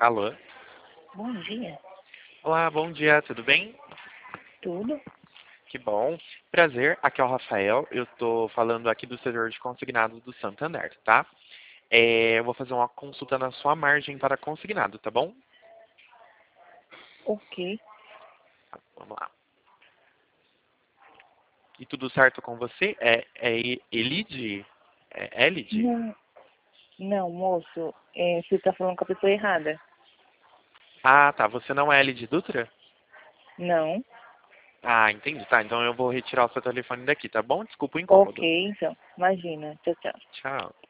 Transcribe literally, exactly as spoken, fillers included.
Alô? Bom dia. Olá, bom dia, tudo bem? Tudo? Que bom. Prazer, aqui é o Rafael. Eu tô falando aqui do setor de consignados do Santander, tá? É, eu vou fazer uma consulta na sua margem para consignado, tá bom? Ok. Tá, vamos lá. E tudo certo com você? É, é Elide? É Elide? Não, não, moço. É, você tá falando com a pessoa errada. Ah, tá. Você não é Elide Dutra? Não. Ah, entendi. Tá, então eu vou retirar o seu telefone daqui, tá bom? Desculpa o Ok, incômodo. então. Imagina. Tchau, tchau. Tchau.